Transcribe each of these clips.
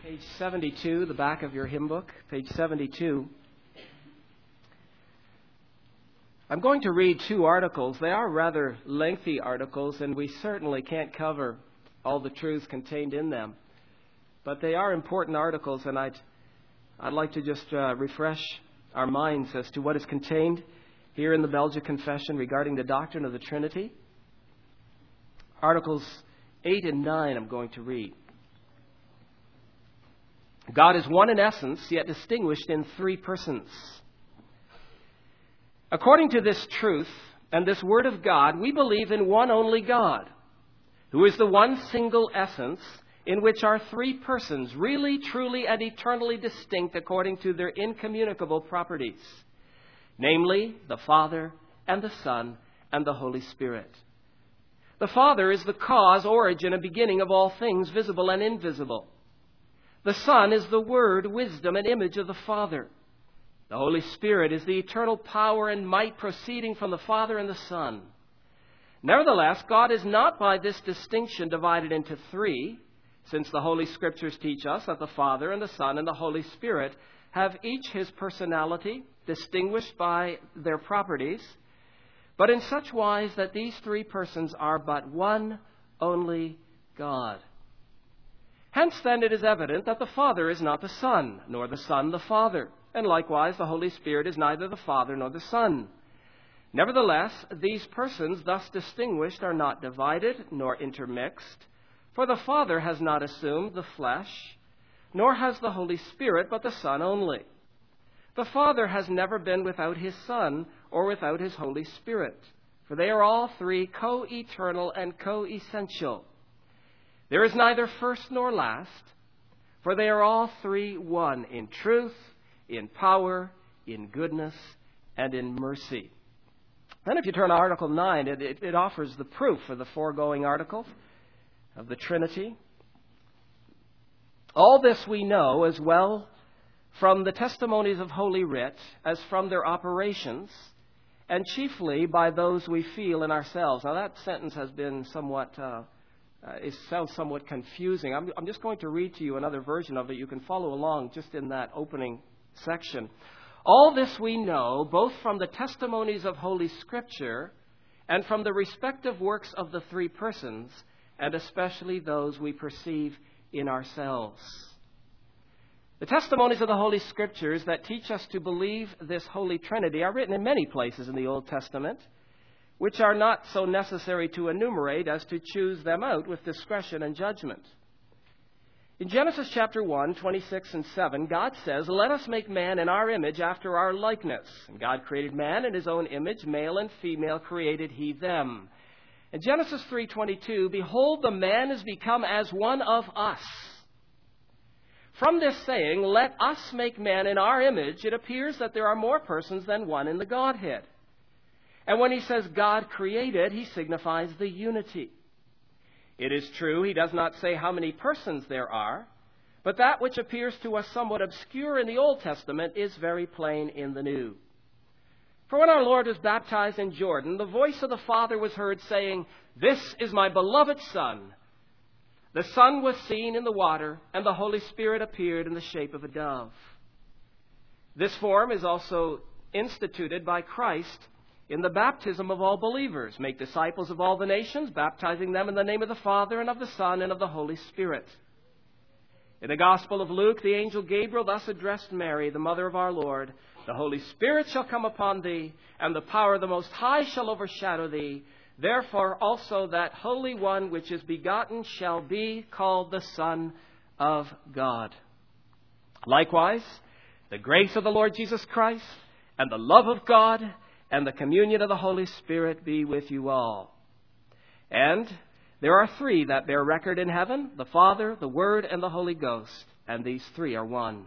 Page 72, the back of your hymn book, page 72. I'm going to read two articles. They are rather lengthy articles, and we certainly can't cover all the truths contained in them. But they are important articles, and I'd like to just refresh our minds as to what is contained here in the Belgic Confession regarding the doctrine of the Trinity. Articles 8 and 9 I'm going to read. God is one in essence, yet distinguished in three persons. According to this truth and this Word of God, we believe in one only God, who is the one single essence in which are three persons, really, truly, and eternally distinct according to their incommunicable properties, namely, the Father and the Son and the Holy Spirit. The Father is the cause, origin, and beginning of all things, visible and invisible. The Son is the Word, wisdom, and image of the Father. The Holy Spirit is the eternal power and might proceeding from the Father and the Son. Nevertheless, God is not by this distinction divided into three, since the Holy Scriptures teach us that the Father and the Son and the Holy Spirit have each his personality, distinguished by their properties, but in such wise that these three persons are but one only God. Hence, then, it is evident that the Father is not the Son, nor the Son the Father, and likewise the Holy Spirit is neither the Father nor the Son. Nevertheless, these persons thus distinguished are not divided nor intermixed, for the Father has not assumed the flesh, nor has the Holy Spirit, but the Son only. The Father has never been without his Son or without his Holy Spirit, for they are all three co-eternal and co-essential. There is neither first nor last, for they are all three one in truth, in power, in goodness, and in mercy. Then if you turn to Article 9, it offers the proof for the foregoing articles of the Trinity. All this we know as well from the testimonies of Holy Writ as from their operations, and chiefly by those we feel in ourselves. Now that sentence has been somewhat... it sounds somewhat confusing. I'm just going to read to you another version of it. You can follow along just in that opening section. All this we know, both from the testimonies of Holy Scripture and from the respective works of the three persons, and especially those we perceive in ourselves. The testimonies of the Holy Scriptures that teach us to believe this Holy Trinity are written in many places in the Old Testament, which are not so necessary to enumerate as to choose them out with discretion and judgment. In Genesis chapter 1, 26 and 7, God says, "Let us make man in our image after our likeness. And God created man in his own image, male and female created he them." In Genesis 3:22, "Behold, the man is become as one of us." From this saying, "Let us make man in our image," it appears that there are more persons than one in the Godhead. And when he says God created, he signifies the unity. It is true, he does not say how many persons there are, but that which appears to us somewhat obscure in the Old Testament is very plain in the New. For when our Lord was baptized in Jordan, the voice of the Father was heard saying, "This is my beloved Son." The Son was seen in the water, and the Holy Spirit appeared in the shape of a dove. This form is also instituted by Christ in the baptism of all believers. "Make disciples of all the nations, baptizing them in the name of the Father and of the Son and of the Holy Spirit." In the Gospel of Luke, the angel Gabriel thus addressed Mary, the mother of our Lord, "The Holy Spirit shall come upon thee, and the power of the Most High shall overshadow thee. Therefore also that Holy One which is begotten shall be called the Son of God." Likewise, the grace of the Lord Jesus Christ and the love of God and the communion of the Holy Spirit be with you all. And there are three that bear record in heaven, the Father, the Word, and the Holy Ghost, and these three are one.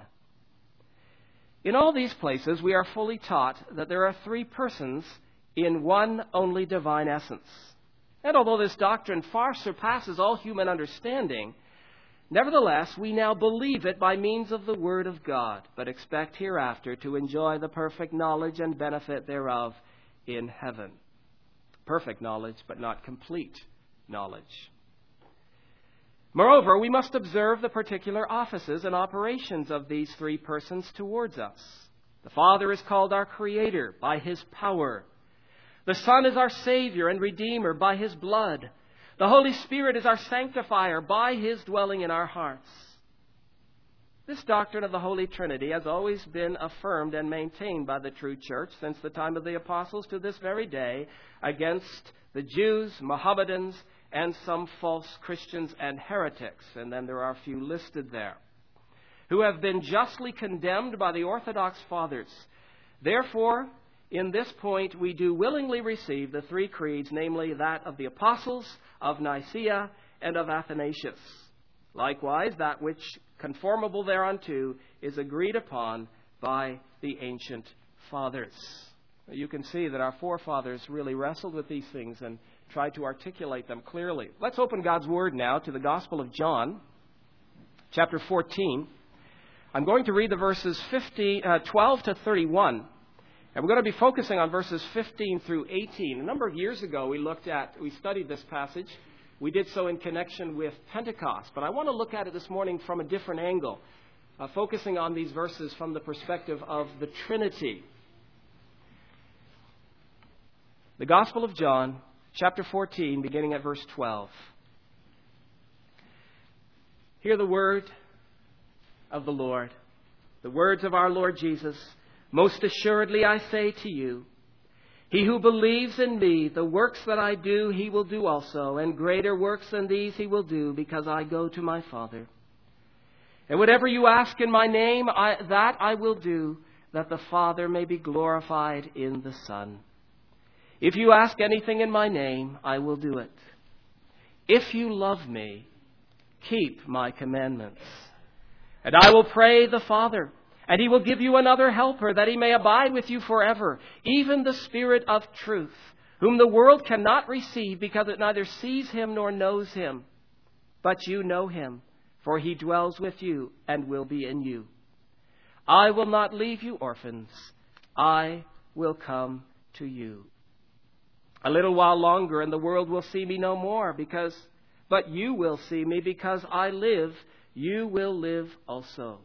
In all these places, we are fully taught that there are three persons in one only divine essence. And although this doctrine far surpasses all human understanding, nevertheless, we now believe it by means of the Word of God, but expect hereafter to enjoy the perfect knowledge and benefit thereof in heaven. Perfect knowledge, but not complete knowledge. Moreover, we must observe the particular offices and operations of these three persons towards us. The Father is called our Creator by His power. The Son is our Savior and Redeemer by His blood. The Holy Spirit is our Sanctifier by His dwelling in our hearts. This doctrine of the Holy Trinity has always been affirmed and maintained by the true church since the time of the apostles to this very day against the Jews, Mohammedans, and some false Christians and heretics, and then there are a few listed there, who have been justly condemned by the Orthodox Fathers. Therefore, in this point, we do willingly receive the three creeds, namely that of the apostles, of Nicaea, and of Athanasius. Likewise, that which conformable thereunto is agreed upon by the ancient fathers. You can see that our forefathers really wrestled with these things and tried to articulate them clearly. Let's open God's Word now to the Gospel of John, chapter 14. I'm going to read the verses 12 to 31. And we're going to be focusing on verses 15 through 18. A number of years ago, we studied this passage. We did so in connection with Pentecost. But I want to look at it this morning from a different angle, focusing on these verses from the perspective of the Trinity. The Gospel of John, chapter 14, beginning at verse 12. Hear the word of the Lord, the words of our Lord Jesus. Most assuredly I say to you, he who believes in me, the works that I do, he will do also, and greater works than these he will do, because I go to my Father. And whatever you ask in my name, that I will do, that the Father may be glorified in the Son. If you ask anything in my name, I will do it. If you love me, keep my commandments. And I will pray the Father, and he will give you another helper, that he may abide with you forever, even the Spirit of truth, whom the world cannot receive, because it neither sees him nor knows him. But you know him, for he dwells with you and will be in you. I will not leave you orphans. I will come to you. A little while longer, and the world will see me no more, but you will see me, because I live, you will live also.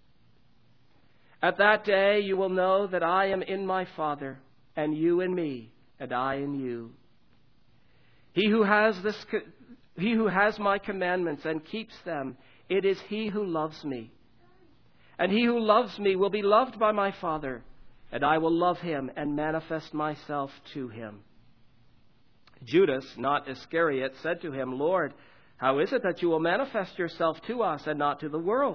At that day you will know that I am in my Father, and you in me, and I in you. He who has my commandments and keeps them, it is he who loves me. And he who loves me will be loved by my Father, and I will love him and manifest myself to him. Judas, not Iscariot, said to him, Lord, how is it that you will manifest yourself to us and not to the world?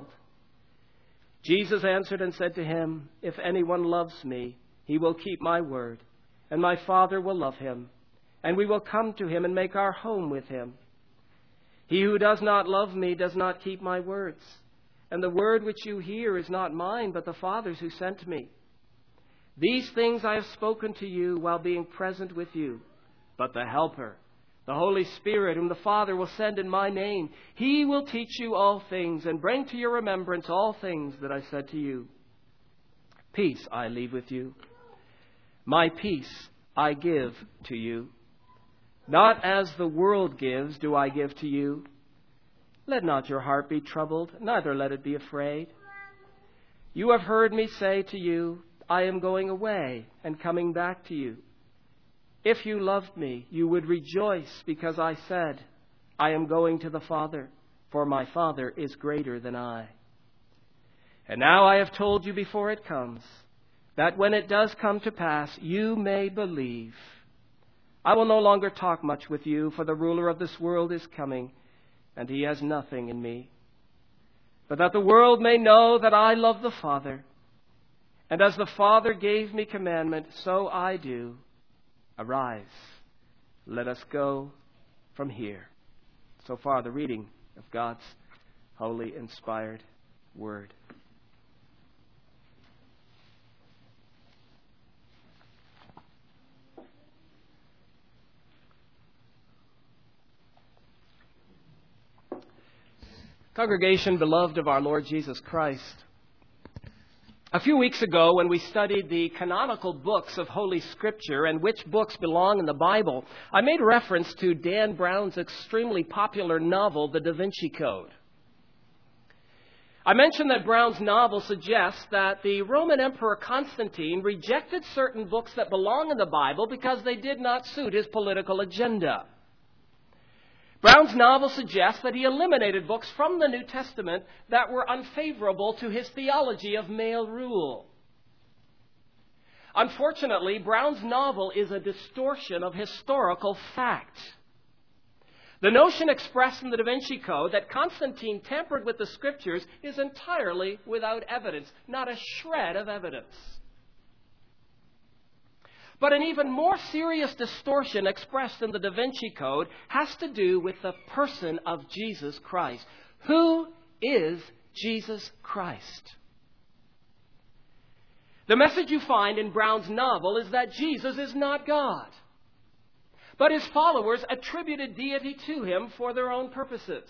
Jesus answered and said to him, if anyone loves me, he will keep my word, and my Father will love him, and we will come to him and make our home with him. He who does not love me does not keep my words, and the word which you hear is not mine, but the Father's who sent me. These things I have spoken to you while being present with you. But the Helper, the Holy Spirit, whom the Father will send in my name, he will teach you all things and bring to your remembrance all things that I said to you. Peace I leave with you. My peace I give to you. Not as the world gives do I give to you. Let not your heart be troubled, neither let it be afraid. You have heard me say to you, I am going away and coming back to you. If you loved me, you would rejoice because I said, I am going to the Father, for my Father is greater than I. And now I have told you before it comes, that when it does come to pass, you may believe. I will no longer talk much with you, for the ruler of this world is coming, and he has nothing in me. But that the world may know that I love the Father, and as the Father gave me commandment, so I do. Arise, let us go from here. So far, the reading of God's holy, inspired word. Congregation, beloved of our Lord Jesus Christ, A few weeks ago, when we studied the canonical books of Holy Scripture and which books belong in the Bible, I made reference to Dan Brown's extremely popular novel, The Da Vinci Code. I mentioned that Brown's novel suggests that the Roman Emperor Constantine rejected certain books that belong in the Bible because they did not suit his political agenda. Brown's novel suggests that he eliminated books from the New Testament that were unfavorable to his theology of male rule. Unfortunately, Brown's novel is a distortion of historical fact. The notion expressed in the Da Vinci Code that Constantine tampered with the Scriptures is entirely without evidence, not a shred of evidence. But an even more serious distortion expressed in the Da Vinci Code has to do with the person of Jesus Christ. Who is Jesus Christ? The message you find in Brown's novel is that Jesus is not God, but his followers attributed deity to him for their own purposes.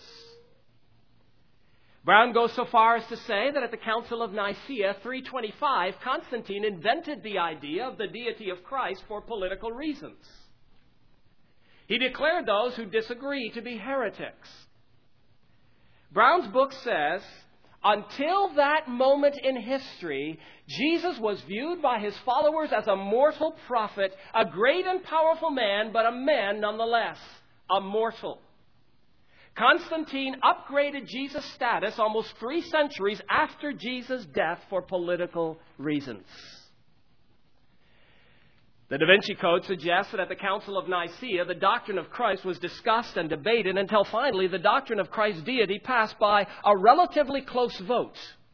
Brown goes so far as to say that at the Council of Nicaea 325, Constantine invented the idea of the deity of Christ for political reasons. He declared those who disagree to be heretics. Brown's book says, until that moment in history, Jesus was viewed by his followers as a mortal prophet, a great and powerful man, but a man nonetheless, a mortal. Constantine upgraded Jesus' status almost 3 centuries after Jesus' death for political reasons. The Da Vinci Code suggests that at the Council of Nicaea, the doctrine of Christ was discussed and debated until finally the doctrine of Christ's deity passed by a relatively close vote.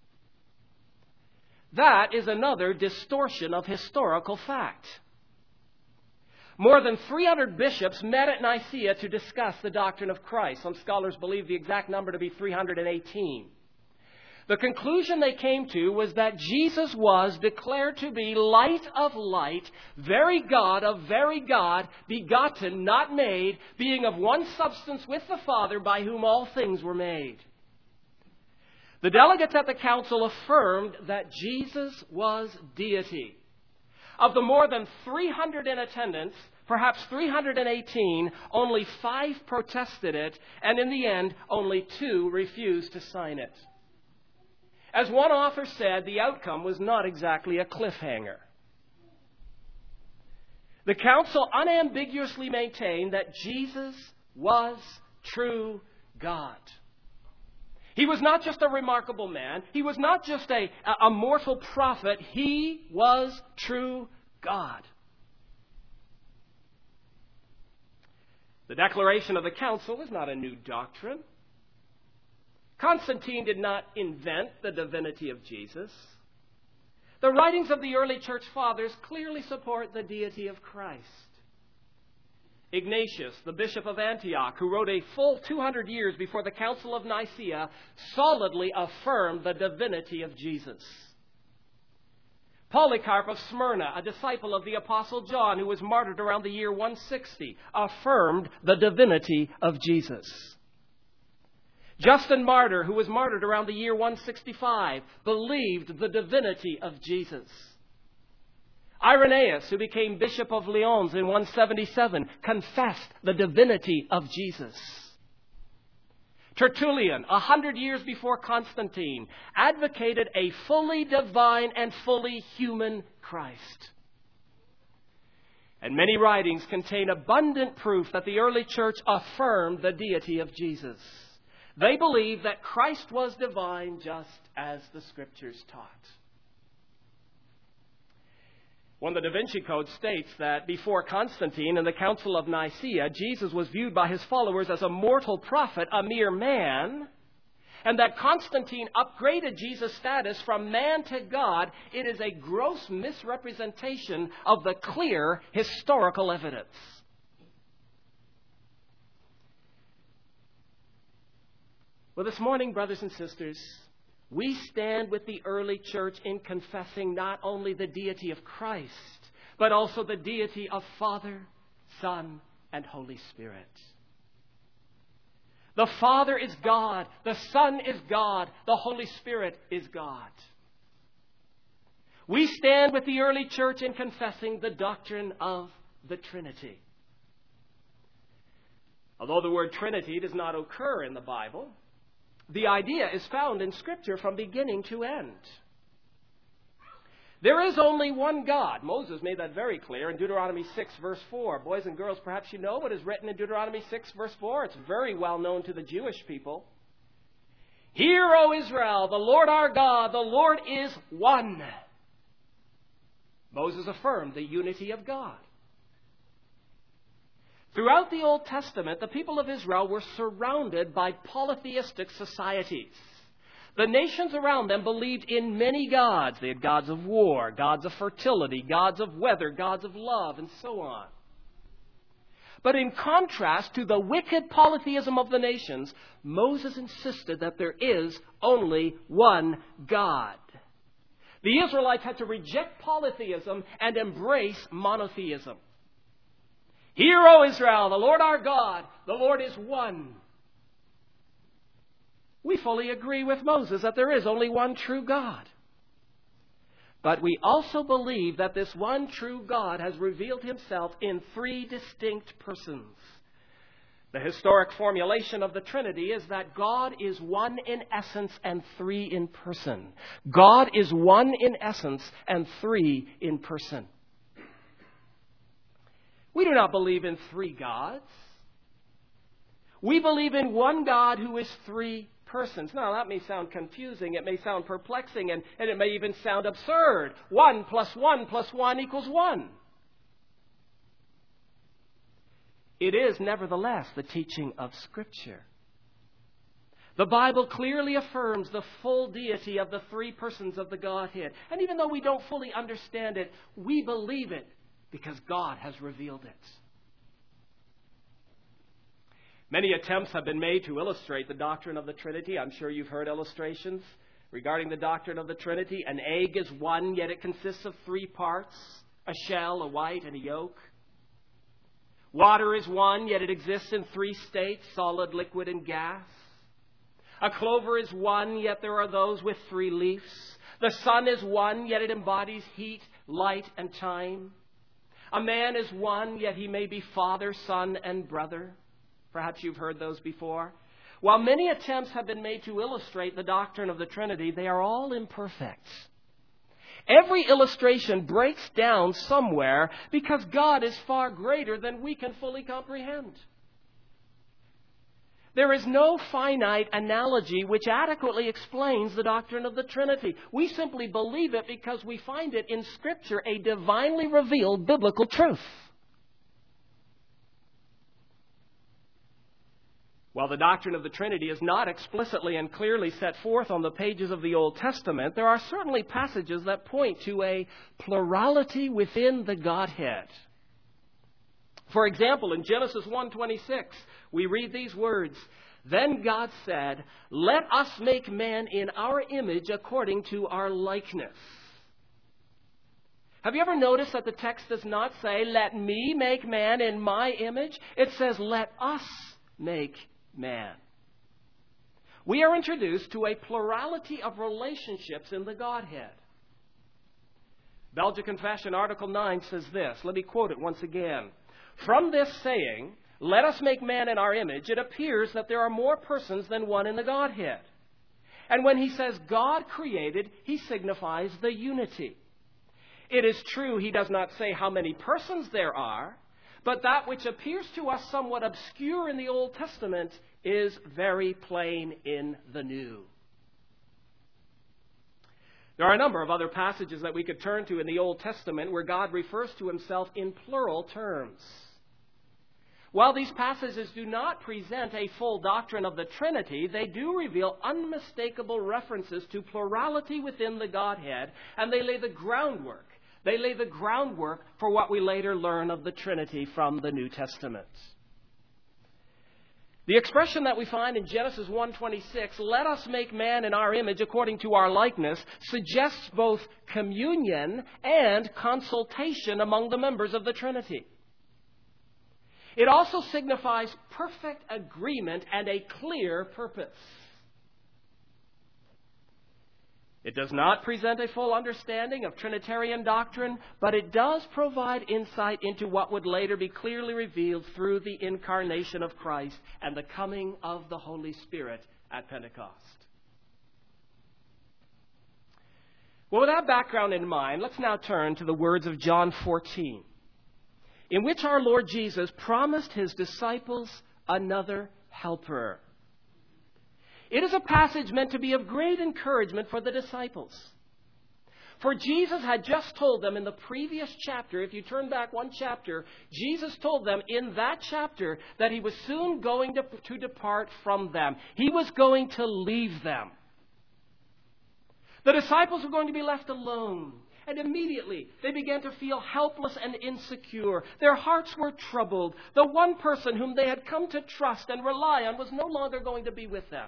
That is another distortion of historical fact. More than 300 bishops met at Nicaea to discuss the doctrine of Christ. Some scholars believe the exact number to be 318. The conclusion they came to was that Jesus was declared to be light of light, very God of very God, begotten, not made, being of one substance with the Father, by whom all things were made. The delegates at the council affirmed that Jesus was deity. Of the more than 300 in attendance, perhaps 318, only 5 protested it, and in the end, only 2 refused to sign it. As one author said, the outcome was not exactly a cliffhanger. The council unambiguously maintained that Jesus was true God. He was not just a remarkable man. He was not just a mortal prophet. He was true God. The declaration of the council is not a new doctrine. Constantine did not invent the divinity of Jesus. The writings of the early church fathers clearly support the deity of Christ. Ignatius, the bishop of Antioch, who wrote a full 200 years before the Council of Nicaea, solidly affirmed the divinity of Jesus. Polycarp of Smyrna, a disciple of the Apostle John, who was martyred around the year 160, affirmed the divinity of Jesus. Justin Martyr, who was martyred around the year 165, believed the divinity of Jesus. Irenaeus, who became Bishop of Lyons in 177, confessed the divinity of Jesus. Tertullian, 100 years before Constantine, advocated a fully divine and fully human Christ. And many writings contain abundant proof that the early church affirmed the deity of Jesus. They believed that Christ was divine just as the Scriptures taught. When the Da Vinci Code states that before Constantine and the Council of Nicaea, Jesus was viewed by his followers as a mortal prophet, a mere man, and that Constantine upgraded Jesus' status from man to God, it is a gross misrepresentation of the clear historical evidence. Well, this morning, brothers and sisters, we stand with the early church in confessing not only the deity of Christ, but also the deity of Father, Son, and Holy Spirit. The Father is God, the Son is God, the Holy Spirit is God. We stand with the early church in confessing the doctrine of the Trinity. Although the word Trinity does not occur in the Bible, the idea is found in Scripture from beginning to end. There is only one God. Moses made that very clear in Deuteronomy 6, verse 4. Boys and girls, perhaps you know what is written in Deuteronomy 6, verse 4. It's very well known to the Jewish people. Hear, O Israel, the Lord our God, the Lord is one. Moses affirmed the unity of God. Throughout the Old Testament, the people of Israel were surrounded by polytheistic societies. The nations around them believed in many gods. They had gods of war, gods of fertility, gods of weather, gods of love, and so on. But in contrast to the wicked polytheism of the nations, Moses insisted that there is only one God. The Israelites had to reject polytheism and embrace monotheism. Hear, O Israel, the Lord our God, the Lord is one. We fully agree with Moses that there is only one true God. But we also believe that this one true God has revealed himself in three distinct persons. The historic formulation of the Trinity is that God is one in essence and three in person. God is one in essence and three in person. We do not believe in three gods. We believe in one God who is three persons. Now, that may sound confusing. It may sound perplexing, and it may even sound absurd. 1 plus 1 plus 1 equals 1. It is, nevertheless, the teaching of Scripture. The Bible clearly affirms the full deity of the three persons of the Godhead. And even though we don't fully understand it, we believe it because God has revealed it. Many attempts have been made to illustrate the doctrine of the Trinity. I'm sure you've heard illustrations regarding the doctrine of the Trinity. An egg is one, yet it consists of three parts: a shell, a white, and a yolk. Water is one, yet it exists in three states: solid, liquid, and gas. A clover is one, yet there are those with three leaves. The sun is one, yet it embodies heat, light, and time. A man is one, yet he may be father, son, and brother. Perhaps you've heard those before. While many attempts have been made to illustrate the doctrine of the Trinity, they are all imperfect. Every illustration breaks down somewhere because God is far greater than we can fully comprehend. There is no finite analogy which adequately explains the doctrine of the Trinity. We simply believe it because we find it in Scripture a divinely revealed biblical truth. While the doctrine of the Trinity is not explicitly and clearly set forth on the pages of the Old Testament, there are certainly passages that point to a plurality within the Godhead. For example, in Genesis 1:26, we read these words, "Then God said, 'Let us make man in our image according to our likeness.'" Have you ever noticed that the text does not say, "Let me make man in my image"? It says, "Let us make man." We are introduced to a plurality of relationships in the Godhead. Belgian Confession, Article 9 says this. Let me quote it once again. "From this saying, 'Let us make man in our image,' it appears that there are more persons than one in the Godhead. And when he says God created, he signifies the unity. It is true he does not say how many persons there are, but that which appears to us somewhat obscure in the Old Testament is very plain in the New." There are a number of other passages that we could turn to in the Old Testament where God refers to himself in plural terms. While these passages do not present a full doctrine of the Trinity, they do reveal unmistakable references to plurality within the Godhead, and they lay the groundwork. They lay the groundwork for what we later learn of the Trinity from the New Testament. The expression that we find in Genesis 1:26, "Let us make man in our image according to our likeness," suggests both communion and consultation among the members of the Trinity. It also signifies perfect agreement and a clear purpose. It does not present a full understanding of Trinitarian doctrine, but it does provide insight into what would later be clearly revealed through the incarnation of Christ and the coming of the Holy Spirit at Pentecost. Well, with that background in mind, let's now turn to the words of John 14, in which our Lord Jesus promised his disciples another helper. It is a passage meant to be of great encouragement for the disciples. For Jesus had just told them in the previous chapter, if you turn back one chapter, Jesus told them in that chapter that he was soon going to depart from them. He was going to leave them. The disciples were going to be left alone. And immediately they began to feel helpless and insecure. Their hearts were troubled. The one person whom they had come to trust and rely on was no longer going to be with them.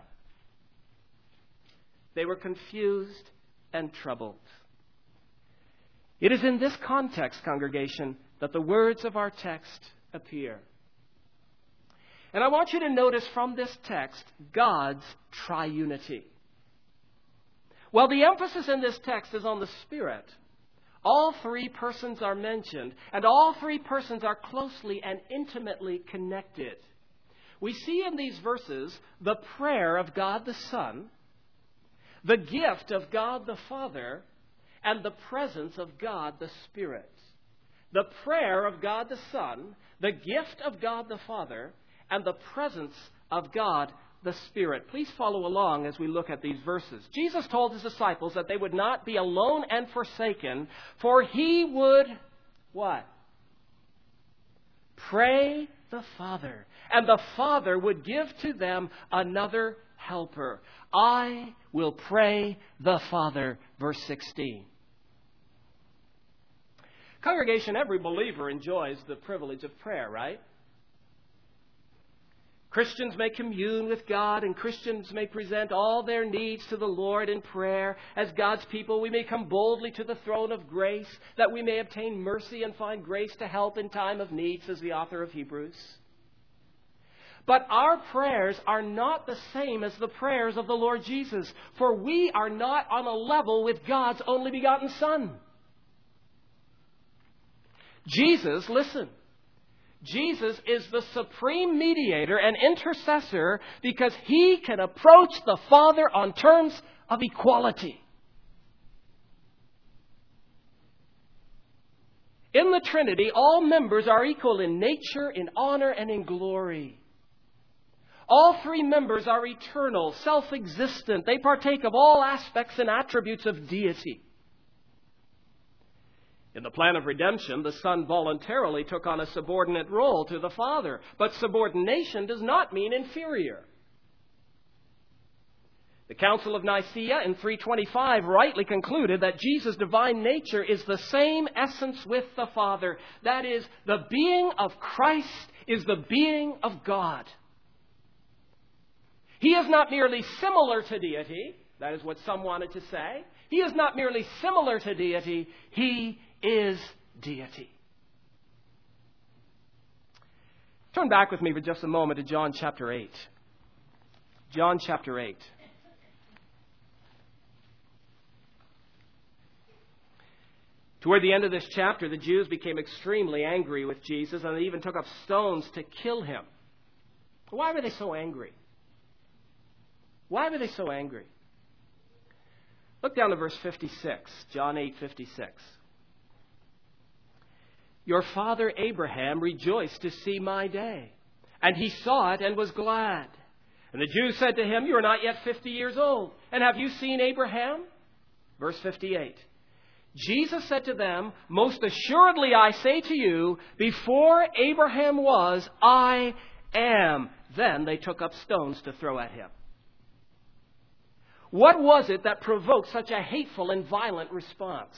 They were confused and troubled. It is in this context, congregation, that the words of our text appear. And I want you to notice from this text God's triunity. While the emphasis in this text is on the Spirit, all three persons are mentioned, and all three persons are closely and intimately connected. We see in these verses the prayer of God the Son, the gift of God the Father, and the presence of God the Spirit. The prayer of God the Son, the gift of God the Father, and the presence of God the Spirit. Please follow along as we look at these verses. Jesus told his disciples that they would not be alone and forsaken, for he would, what? Pray the Father, and the Father would give to them another helper. I will pray the Father, verse 16. Congregation, every believer enjoys the privilege of prayer, right? Christians may commune with God, and Christians may present all their needs to the Lord in prayer. As God's people, we may come boldly to the throne of grace, that we may obtain mercy and find grace to help in time of need, says the author of Hebrews. But our prayers are not the same as the prayers of the Lord Jesus, for we are not on a level with God's only begotten Son. Jesus, listen, Jesus is the supreme mediator and intercessor because he can approach the Father on terms of equality. In the Trinity, all members are equal in nature, in honor, and in glory. All three members are eternal, self-existent. They partake of all aspects and attributes of deity. In the plan of redemption, the Son voluntarily took on a subordinate role to the Father. But subordination does not mean inferior. The Council of Nicaea in 325 rightly concluded that Jesus' divine nature is the same essence with the Father. That is, the being of Christ is the being of God. He is not merely similar to deity. That is what some wanted to say. He is not merely similar to deity. He is deity. Turn back with me for just a moment to John chapter 8. John chapter 8. Toward the end of this chapter, the Jews became extremely angry with Jesus, and they even took up stones to kill him. Why were they so angry? Why were they so angry? Look down to verse 56, John 8:56. Your father Abraham rejoiced to see my day, and he saw it and was glad. And the Jews said to him, you are not yet 50 years old, and have you seen Abraham? Verse 58. Jesus said to them, most assuredly I say to you, before Abraham was, I am. Then they took up stones to throw at him. What was it that provoked such a hateful and violent response?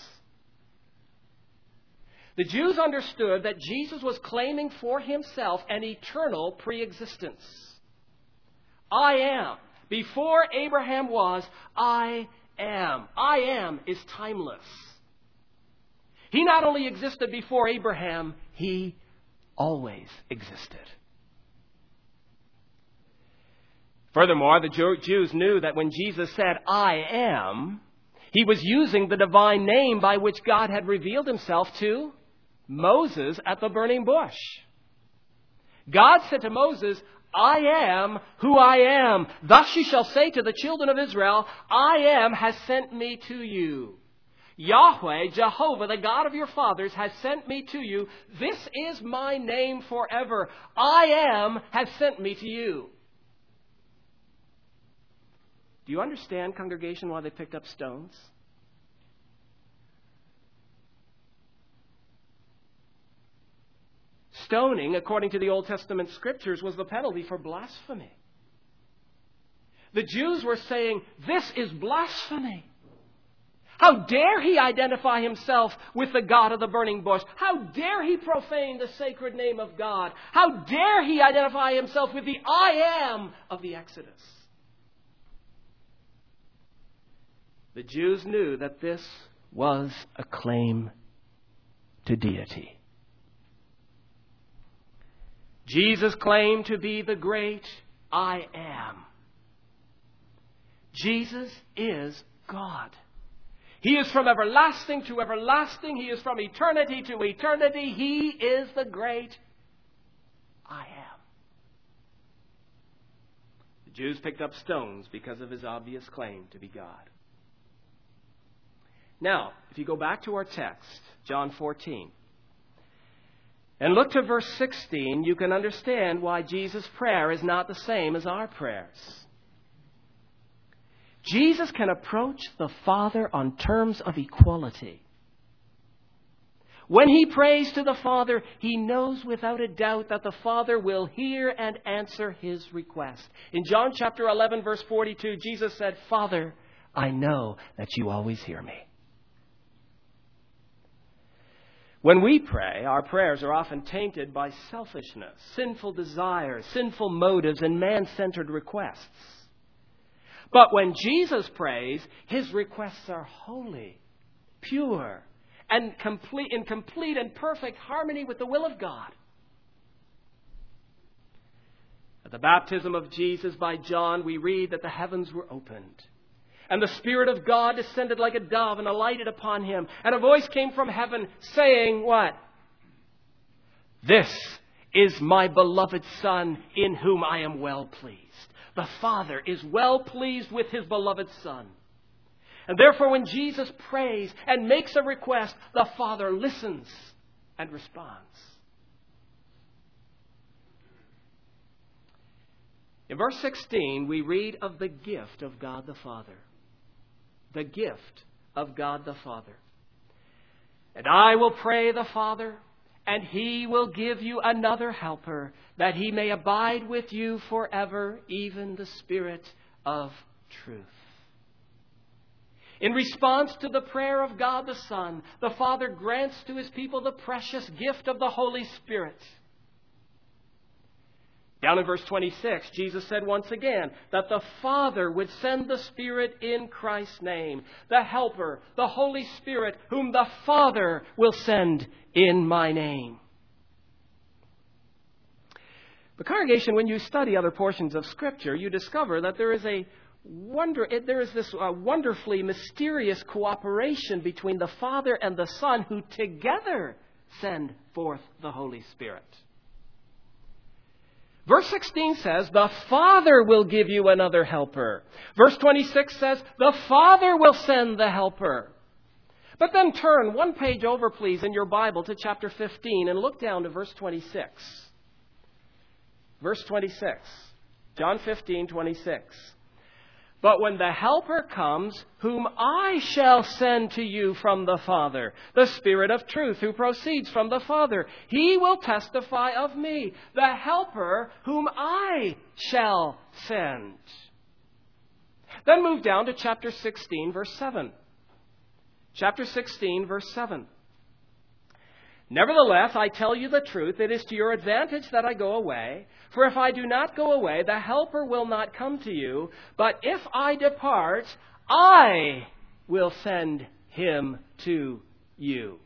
The Jews understood that Jesus was claiming for himself an eternal preexistence. I am. Before Abraham was, I am. I am is timeless. He not only existed before Abraham, he always existed. Furthermore, the Jews knew that when Jesus said, I am, He was using the divine name by which God had revealed himself to Moses at the burning bush. God said to Moses, I am who I am. Thus you shall say to the children of Israel, I am has sent me to you. Yahweh, Jehovah, the God of your fathers, has sent me to you. This is my name forever. I am has sent me to you. Do you understand, congregation, why they picked up stones? Stoning, according to the Old Testament scriptures, was the penalty for blasphemy. The Jews were saying, this is blasphemy. How dare he identify himself with the God of the burning bush? How dare he profane the sacred name of God? How dare he identify himself with the I am of the Exodus? The Jews knew that this was a claim to deity. Jesus claimed to be the great I am. Jesus is God. He is from everlasting to everlasting. He is from eternity to eternity. He is the great I am. The Jews picked up stones because of his obvious claim to be God. Now, if you go back to our text, John 14, and look to verse 16, you can understand why Jesus' prayer is not the same as our prayers. Jesus can approach the Father on terms of equality. When he prays to the Father, he knows without a doubt that the Father will hear and answer his request. In John chapter 11, verse 42, Jesus said, Father, I know that you always hear me. When we pray, our prayers are often tainted by selfishness, sinful desires, sinful motives, and man-centered requests. But when Jesus prays, his requests are holy, pure, and in complete and perfect harmony with the will of God. At the baptism of Jesus by John, we read that the heavens were opened, and the Spirit of God descended like a dove and alighted upon him. And a voice came from heaven saying, what? This is my beloved Son, in whom I am well pleased. The Father is well pleased with his beloved Son. And therefore, when Jesus prays and makes a request, the Father listens and responds. In verse 16, we read of the gift of God the Father. The gift of God the Father. And I will pray the Father, and he will give you another helper, that he may abide with you forever, even the Spirit of truth. In response to the prayer of God the Son, the Father grants to his people the precious gift of the Holy Spirit. Down in verse 26, Jesus said once again that the Father would send the Spirit in Christ's name, the Helper, the Holy Spirit, whom the Father will send in my name. The congregation, when you study other portions of Scripture, you discover that there is this wonderfully mysterious cooperation between the Father and the Son, who together send forth the Holy Spirit. Verse 16 says, the Father will give you another helper. Verse 26 says, the Father will send the helper. But then turn one page over, please, in your Bible to chapter 15 and look down to verse 26. Verse 26. John 15:26. But when the Helper comes, whom I shall send to you from the Father, the Spirit of truth who proceeds from the Father, he will testify of me, the Helper whom I shall send. Then move down to chapter 16, verse 7. Chapter 16, verse 7. Nevertheless, I tell you the truth, it is to your advantage that I go away. For if I do not go away, the Helper will not come to you. But if I depart, I will send him to you.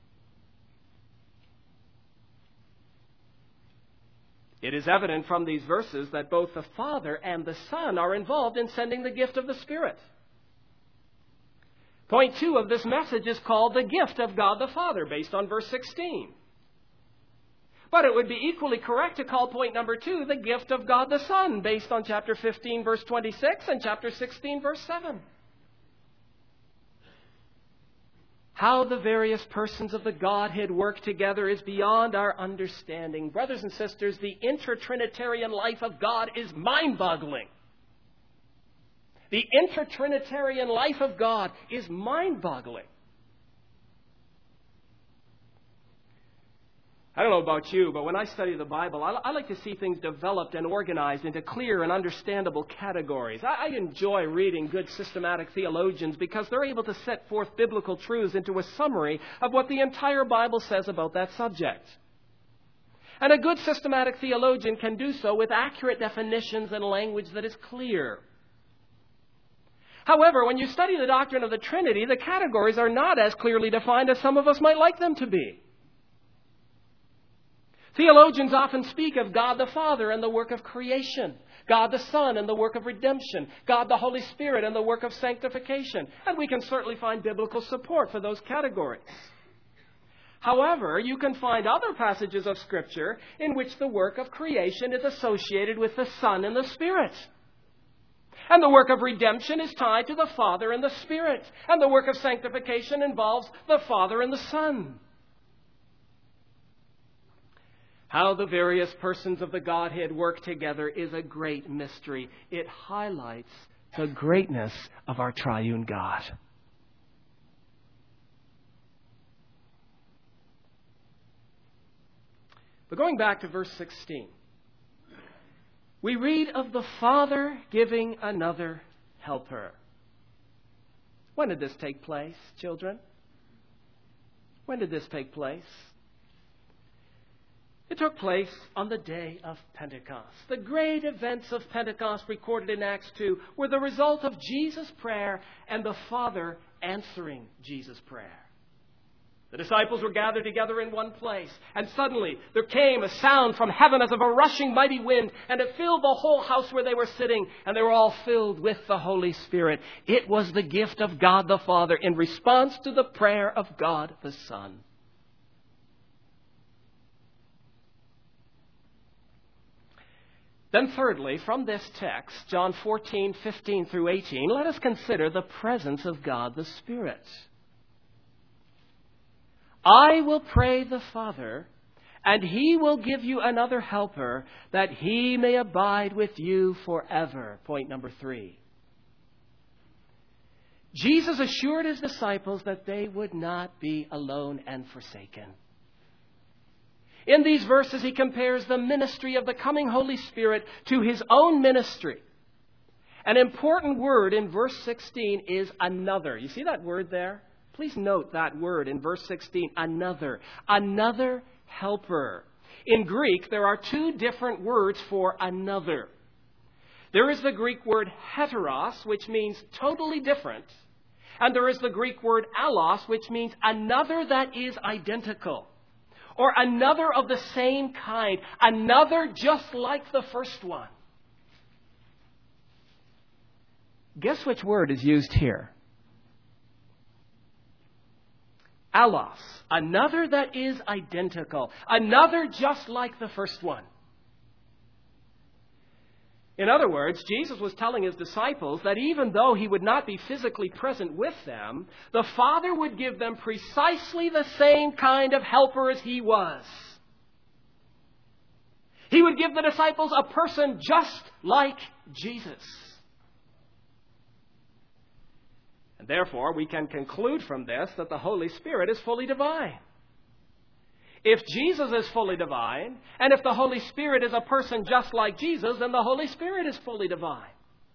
It is evident from these verses that both the Father and the Son are involved in sending the gift of the Spirit. Point 2 of this message is called the gift of God the Father, based on verse 16. But it would be equally correct to call point number 2 the gift of God the Son, based on chapter 15, verse 26, and chapter 16, verse 7. How the various persons of the Godhead work together is beyond our understanding. Brothers and sisters, the intertrinitarian life of God is mind-boggling. The intertrinitarian life of God is mind-boggling. I don't know about you, but when I study the Bible, I like to see things developed and organized into clear and understandable categories. I enjoy reading good systematic theologians because they're able to set forth biblical truths into a summary of what the entire Bible says about that subject. And a good systematic theologian can do so with accurate definitions and language that is clear. However, when you study the doctrine of the Trinity, the categories are not as clearly defined as some of us might like them to be. Theologians often speak of God the Father and the work of creation, God the Son and the work of redemption, God the Holy Spirit and the work of sanctification. And we can certainly find biblical support for those categories. However, you can find other passages of Scripture in which the work of creation is associated with the Son and the Spirit. And the work of redemption is tied to the Father and the Spirit. And the work of sanctification involves the Father and the Son. How the various persons of the Godhead work together is a great mystery. It highlights the greatness of our triune God. But going back to verse 16, we read of the Father giving another helper. When did this take place, children? When did this take place? It took place on the day of Pentecost. The great events of Pentecost recorded in Acts 2 were the result of Jesus' prayer and the Father answering Jesus' prayer. The disciples were gathered together in one place, and suddenly there came a sound from heaven as of a rushing mighty wind, and it filled the whole house where they were sitting, and they were all filled with the Holy Spirit. It was the gift of God the Father in response to the prayer of God the Son. Then thirdly, from this text, John 14:15 through 18, let us consider the presence of God the Spirit. I will pray the Father, and He will give you another helper, that He may abide with you forever. Point number 3. Jesus assured His disciples that they would not be alone and forsaken. In these verses, He compares the ministry of the coming Holy Spirit to His own ministry. An important word in verse 16 is another. You see that word there? Please note that word in verse 16, another. Another helper. In Greek, there are two different words for another. There is the Greek word heteros, which means totally different. And there is the Greek word allos, which means another that is identical. Or another of the same kind. Another just like the first one. Guess which word is used here? Allos. Another that is identical. Another just like the first one. In other words, Jesus was telling His disciples that even though He would not be physically present with them, the Father would give them precisely the same kind of helper as He was. He would give the disciples a person just like Jesus. And therefore, we can conclude from this that the Holy Spirit is fully divine. If Jesus is fully divine, and if the Holy Spirit is a person just like Jesus, then the Holy Spirit is fully divine.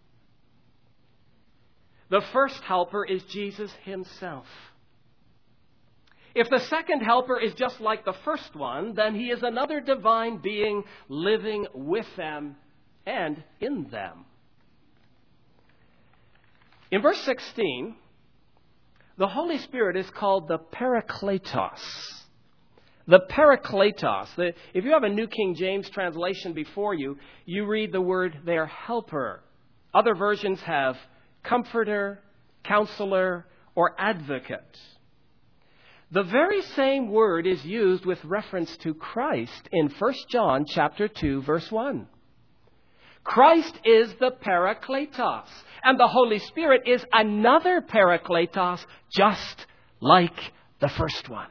The first helper is Jesus Himself. If the second helper is just like the first one, then He is another divine being living with them and in them. In verse 16, the Holy Spirit is called the Parakletos. The Parakletos. If you have a New King James translation before you, you read the word there, helper. Other versions have comforter, counselor, or advocate. The very same word is used with reference to Christ in 1 John chapter 2, verse 1. Christ is the Parakletos, and the Holy Spirit is another Parakletos, just like the first one.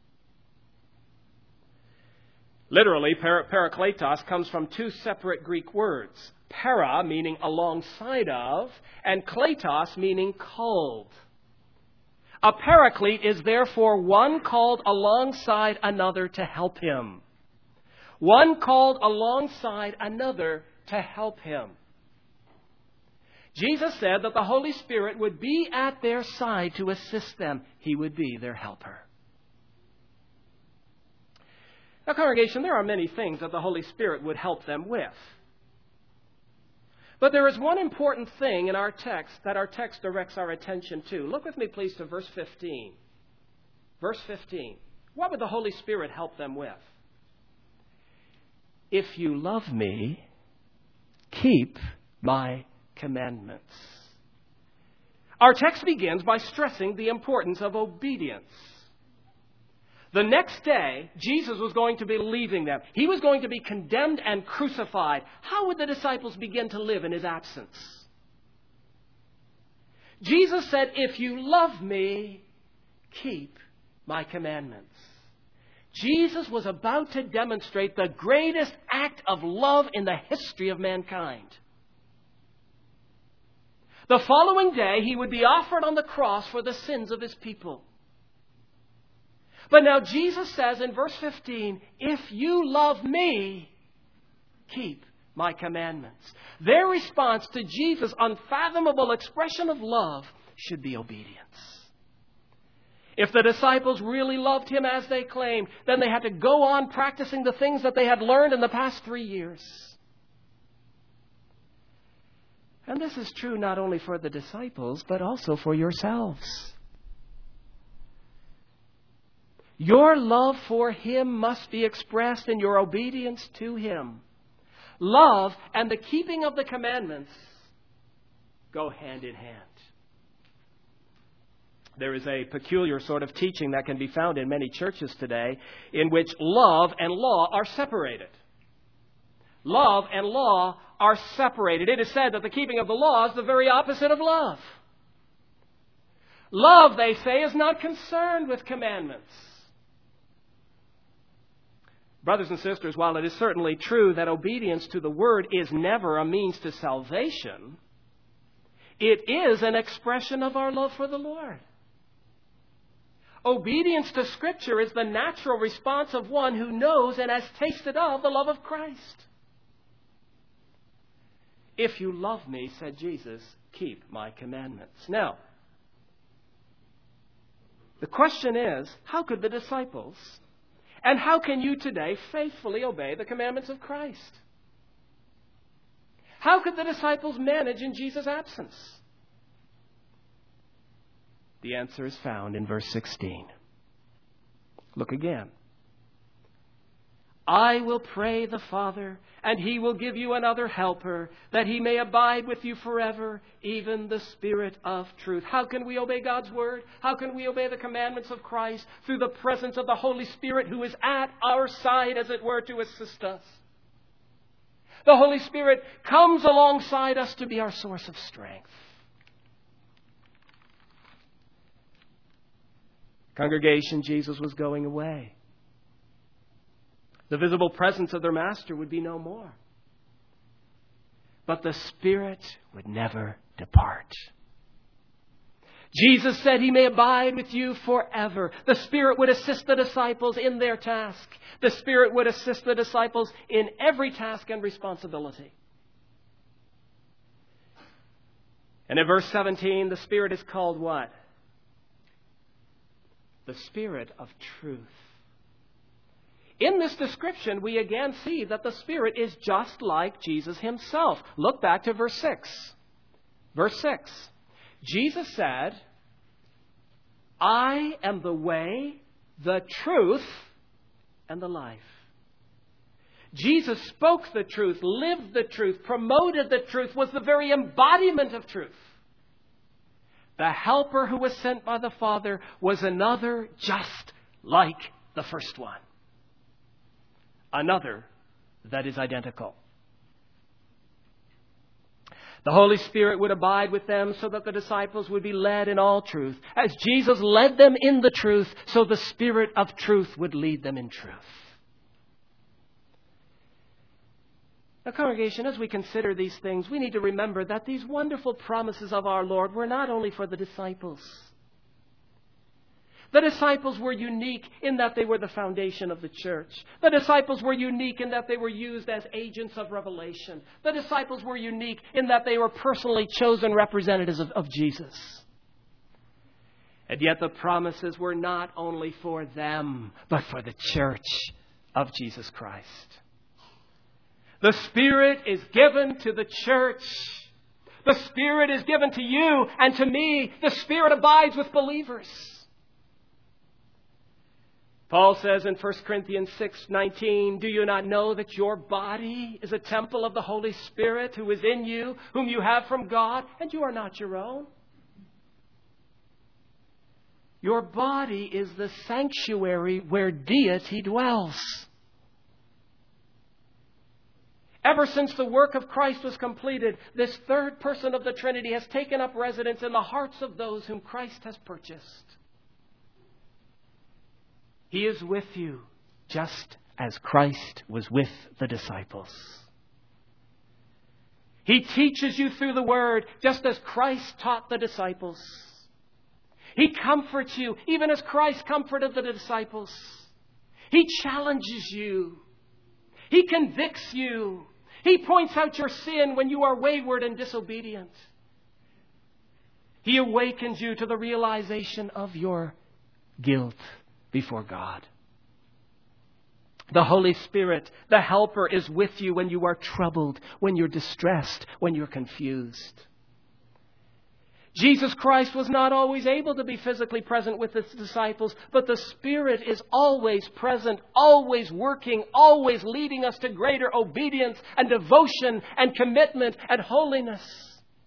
Literally, Parakletos comes from two separate Greek words. Para, meaning alongside of, and kletos, meaning called. A paraclete is therefore one called alongside another to help him. One called alongside another to help him. Jesus said that the Holy Spirit would be at their side to assist them. He would be their helper. Now, congregation, there are many things that the Holy Spirit would help them with. But there is one important thing in our text that our text directs our attention to. Look with me, please, to verse 15. Verse 15. What would the Holy Spirit help them with? If you love me, keep my commandments. Our text begins by stressing the importance of obedience. The next day, Jesus was going to be leaving them. He was going to be condemned and crucified. How would the disciples begin to live in his absence? Jesus said, if you love me, keep my commandments. Jesus was about to demonstrate the greatest act of love in the history of mankind. The following day, he would be offered on the cross for the sins of his people. But now Jesus says in verse 15, if you love me, keep my commandments. Their response to Jesus' unfathomable expression of love should be obedience. If the disciples really loved him as they claimed, then they had to go on practicing the things that they had learned in the past 3 years. And this is true not only for the disciples, but also for yourselves. Your love for him must be expressed in your obedience to him. Love and the keeping of the commandments go hand in hand. There is a peculiar sort of teaching that can be found in many churches today in which love and law are separated. Love and law are separated. It is said that the keeping of the law is the very opposite of love. Love, they say, is not concerned with commandments. Brothers and sisters, while it is certainly true that obedience to the Word is never a means to salvation, it is an expression of our love for the Lord. Obedience to Scripture is the natural response of one who knows and has tasted of the love of Christ. If you love me, said Jesus, keep my commandments. Now, the question is, how could the disciples, and how can you today faithfully obey the commandments of Christ? How could the disciples manage in Jesus' absence? The answer is found in verse 16. Look again. I will pray the Father, and he will give you another helper, that he may abide with you forever, even the Spirit of truth. How can we obey God's word? How can we obey the commandments of Christ? Through the presence of the Holy Spirit, who is at our side, as it were, to assist us. The Holy Spirit comes alongside us to be our source of strength. Congregation, Jesus was going away. The visible presence of their Master would be no more. But the Spirit would never depart. Jesus said he may abide with you forever. The Spirit would assist the disciples in their task. The Spirit would assist the disciples in every task and responsibility. And in verse 17, the Spirit is called what? The Spirit of truth. In this description, we again see that the Spirit is just like Jesus himself. Look back to verse 6. Verse 6. Jesus said, I am the way, the truth, and the life. Jesus spoke the truth, lived the truth, promoted the truth, was the very embodiment of truth. The Helper who was sent by the Father was another just like the first one. Another that is identical. The Holy Spirit would abide with them so that the disciples would be led in all truth. As Jesus led them in the truth, so the Spirit of truth would lead them in truth. Now, congregation, as we consider these things, we need to remember that these wonderful promises of our Lord were not only for the disciples. The disciples were unique in that they were the foundation of the church. The disciples were unique in that they were used as agents of revelation. The disciples were unique in that they were personally chosen representatives of Jesus. And yet the promises were not only for them, but for the church of Jesus Christ. The Spirit is given to the church. The Spirit is given to you and to me. The Spirit abides with believers. Paul says in 1 Corinthians 6:19, do you not know that your body is a temple of the Holy Spirit who is in you, whom you have from God, and you are not your own? Your body is the sanctuary where deity dwells. Ever since the work of Christ was completed, this third person of the Trinity has taken up residence in the hearts of those whom Christ has purchased. He is with you just as Christ was with the disciples. He teaches you through the Word just as Christ taught the disciples. He comforts you even as Christ comforted the disciples. He challenges you. He convicts you. He points out your sin when you are wayward and disobedient. He awakens you to the realization of your guilt before God. The Holy Spirit, the Helper, is with you when you are troubled, when you're distressed, when you're confused. Jesus Christ was not always able to be physically present with His disciples, but the Spirit is always present, always working, always leading us to greater obedience and devotion and commitment and holiness.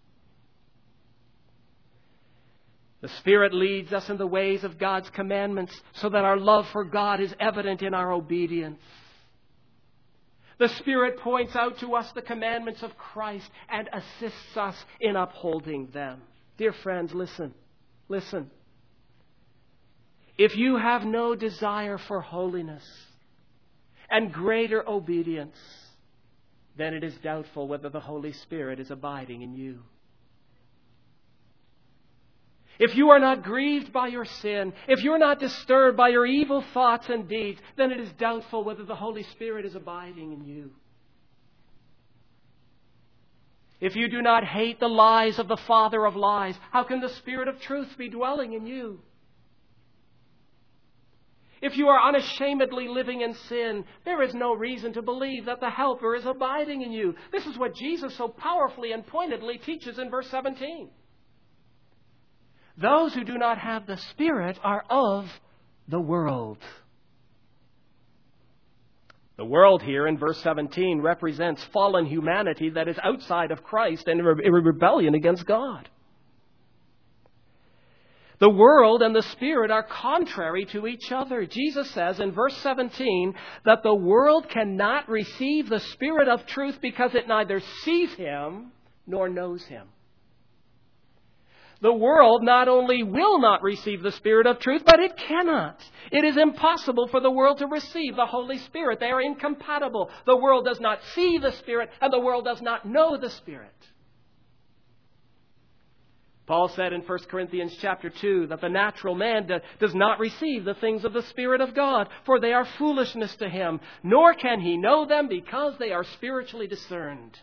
The Spirit leads us in the ways of God's commandments so that our love for God is evident in our obedience. The Spirit points out to us the commandments of Christ and assists us in upholding them. Dear friends, listen. Listen. If you have no desire for holiness and greater obedience, then it is doubtful whether the Holy Spirit is abiding in you. If you are not grieved by your sin, if you're not disturbed by your evil thoughts and deeds, then it is doubtful whether the Holy Spirit is abiding in you. If you do not hate the lies of the father of lies, how can the Spirit of truth be dwelling in you? If you are unashamedly living in sin, there is no reason to believe that the Helper is abiding in you. This is what Jesus so powerfully and pointedly teaches in verse 17. Those who do not have the Spirit are of the world. The world here in verse 17 represents fallen humanity that is outside of Christ and in rebellion against God. The world and the Spirit are contrary to each other. Jesus says in verse 17 that the world cannot receive the Spirit of truth because it neither sees Him nor knows Him. The world not only will not receive the Spirit of truth, but it cannot. It is impossible for the world to receive the Holy Spirit. They are incompatible. The world does not see the Spirit, and the world does not know the Spirit. Paul said in 1 Corinthians chapter 2 that the natural man does not receive the things of the Spirit of God, for they are foolishness to him, nor can he know them because they are spiritually discerned.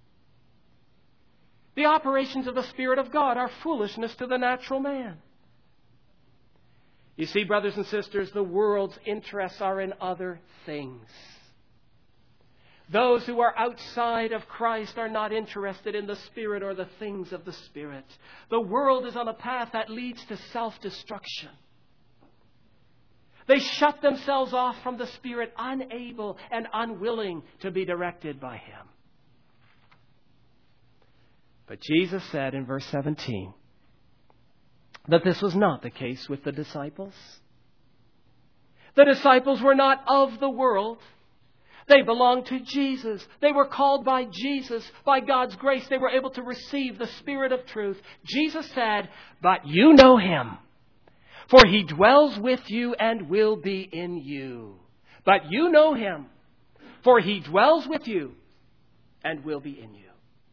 The operations of the Spirit of God are foolishness to the natural man. You see, brothers and sisters, the world's interests are in other things. Those who are outside of Christ are not interested in the Spirit or the things of the Spirit. The world is on a path that leads to self-destruction. They shut themselves off from the Spirit, unable and unwilling to be directed by Him. But Jesus said in verse 17 that this was not the case with the disciples. The disciples were not of the world. They belonged to Jesus. They were called by Jesus. By God's grace, they were able to receive the Spirit of truth. Jesus said, "But you know Him, for He dwells with you and will be in you." But you know Him, for He dwells with you and will be in you.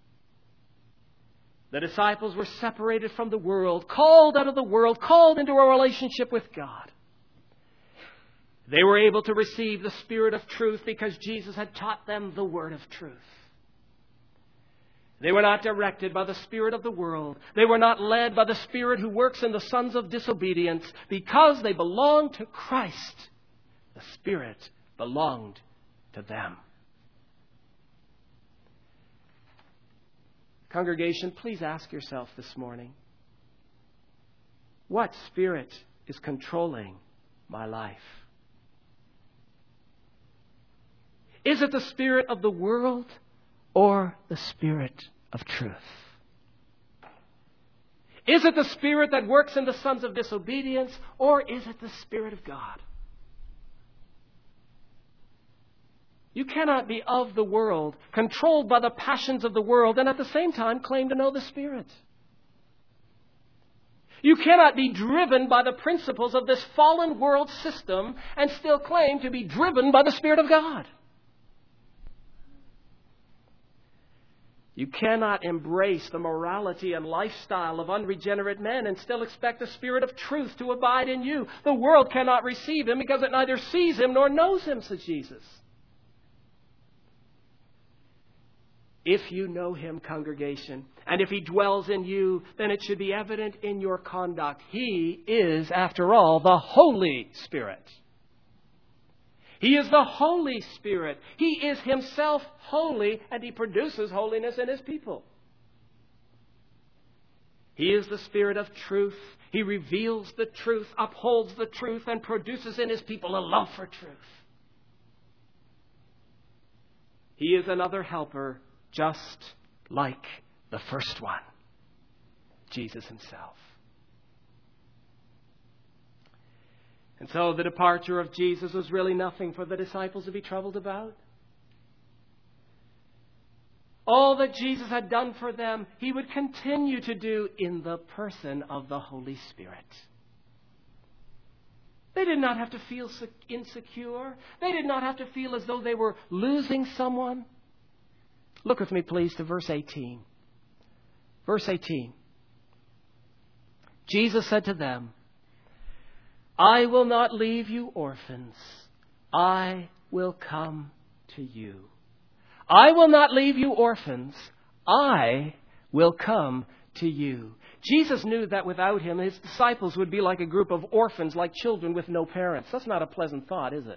The disciples were separated from the world, called out of the world, called into a relationship with God. They were able to receive the Spirit of truth because Jesus had taught them the word of truth. They were not directed by the spirit of the world. They were not led by the Spirit who works in the sons of disobedience. Because they belonged to Christ, the Spirit belonged to them. Congregation, please ask yourself this morning, what spirit is controlling my life? Is it the spirit of the world or the Spirit of truth? Is it the spirit that works in the sons of disobedience, or is it the Spirit of God? You cannot be of the world, controlled by the passions of the world, and at the same time claim to know the Spirit. You cannot be driven by the principles of this fallen world system and still claim to be driven by the Spirit of God. You cannot embrace the morality and lifestyle of unregenerate men and still expect the Spirit of truth to abide in you. The world cannot receive Him because it neither sees Him nor knows Him, says Jesus. If you know Him, congregation, and if He dwells in you, then it should be evident in your conduct. He is, after all, the Holy Spirit. He is the Holy Spirit. He is Himself holy, and He produces holiness in His people. He is the Spirit of truth. He reveals the truth, upholds the truth, and produces in His people a love for truth. He is another helper, just like the first one, Jesus Himself. And so the departure of Jesus was really nothing for the disciples to be troubled about. All that Jesus had done for them, He would continue to do in the person of the Holy Spirit. They did not have to feel insecure. They did not have to feel as though they were losing someone. Look with me, please, to verse 18. Verse 18. Jesus said to them, "I will not leave you orphans. I will come to you." I will not leave you orphans. I will come to you. Jesus knew that without Him, His disciples would be like a group of orphans, like children with no parents. That's not a pleasant thought, is it?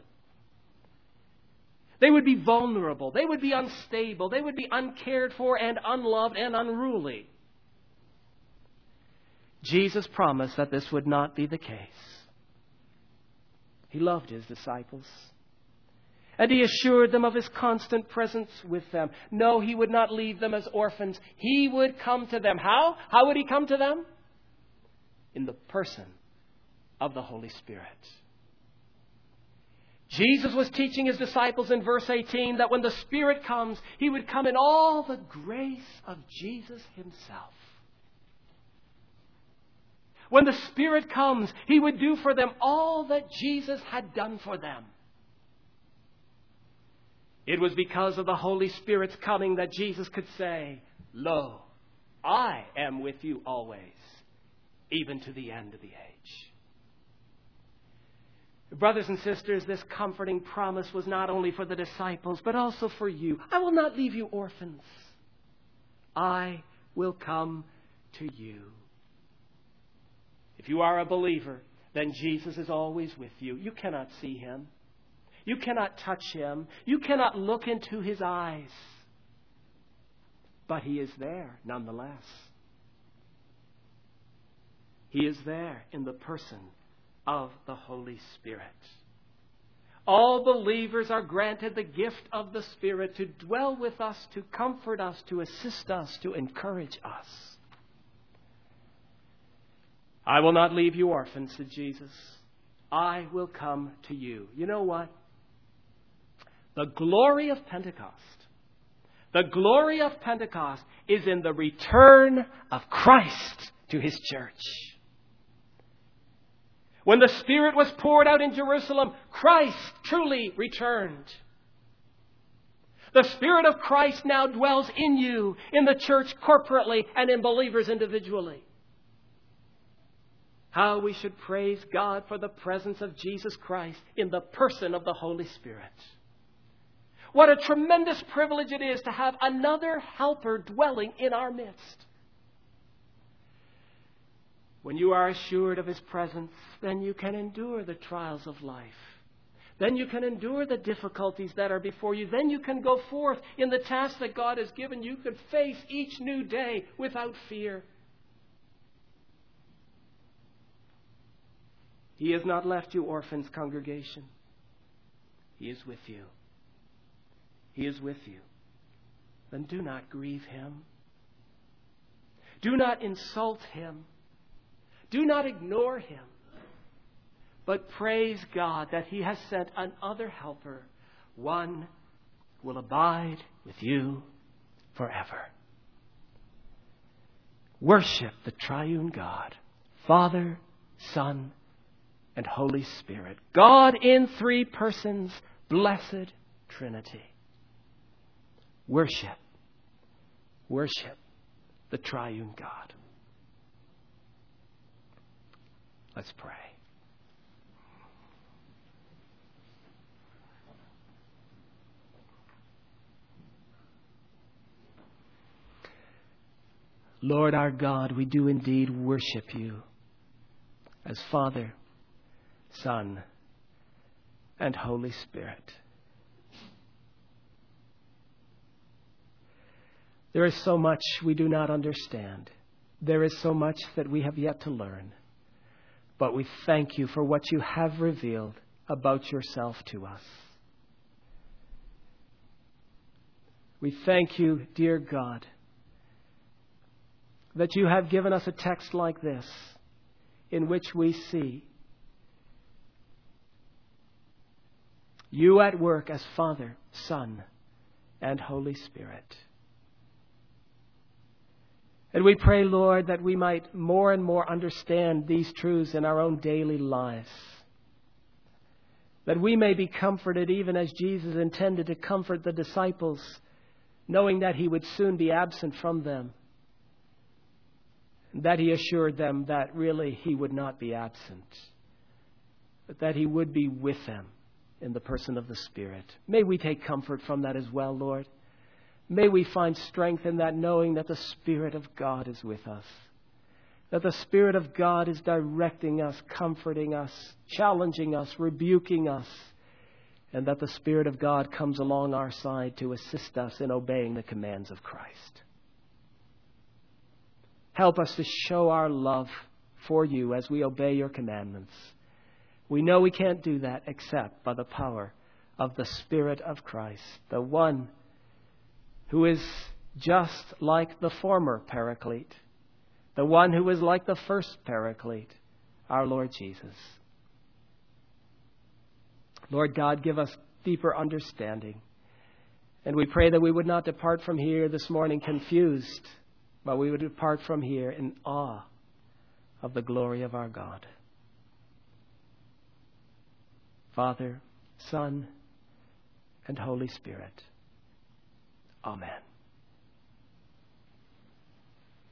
They would be vulnerable. They would be unstable. They would be uncared for and unloved and unruly. Jesus promised that this would not be the case. He loved His disciples. And He assured them of His constant presence with them. No, He would not leave them as orphans. He would come to them. How? How would He come to them? In the person of the Holy Spirit. Jesus was teaching His disciples in verse 18 that when the Spirit comes, He would come in all the grace of Jesus Himself. When the Spirit comes, He would do for them all that Jesus had done for them. It was because of the Holy Spirit's coming that Jesus could say, "Lo, I am with you always, even to the end of the age." Brothers and sisters, this comforting promise was not only for the disciples, but also for you. I will not leave you orphans. I will come to you. If you are a believer, then Jesus is always with you. You cannot see Him. You cannot touch Him. You cannot look into His eyes. But He is there nonetheless. He is there in the person of the Holy Spirit. All believers are granted the gift of the Spirit to dwell with us, to comfort us, to assist us, to encourage us. I will not leave you orphans, said Jesus. I will come to you. You know what? The glory of Pentecost, is in the return of Christ to His church. When the Spirit was poured out in Jerusalem, Christ truly returned. The Spirit of Christ now dwells in you, in the church corporately, and in believers individually. How we should praise God for the presence of Jesus Christ in the person of the Holy Spirit. What a tremendous privilege it is to have another helper dwelling in our midst. When you are assured of His presence, then you can endure the trials of life. Then you can endure the difficulties that are before you. Then you can go forth in the task that God has given you. You can face each new day without fear. He has not left you orphans, congregation. He is with you. He is with you. Then do not grieve Him. Do not insult Him. Do not ignore Him. But praise God that He has sent another helper, one who will abide with you forever. Worship the triune God, Father, Son, and Holy Spirit. God in three persons, blessed Trinity. Worship the triune God. Let's pray. Lord our God, we do indeed worship You as Father, Son, and Holy Spirit. There is so much we do not understand. There is so much that we have yet to learn. But we thank You for what You have revealed about Yourself to us. We thank You, dear God, that You have given us a text like this in which we see You at work as Father, Son, and Holy Spirit. And we pray, Lord, that we might more and more understand these truths in our own daily lives. That we may be comforted even as Jesus intended to comfort the disciples, knowing that He would soon be absent from them. That He assured them that really He would not be absent, but that He would be with them in the person of the Spirit. May we take comfort from that as well, Lord. May we find strength in that, knowing that the Spirit of God is with us. That the Spirit of God is directing us, comforting us, challenging us, rebuking us. And that the Spirit of God comes along our side to assist us in obeying the commands of Christ. Help us to show our love for You as we obey Your commandments. We know we can't do that except by the power of the Spirit of Christ, the one who is just like the former Paraclete, the one who is like the first Paraclete, our Lord Jesus. Lord God, give us deeper understanding. And we pray that we would not depart from here this morning confused, but we would depart from here in awe of the glory of our God. Father, Son, and Holy Spirit. Amen.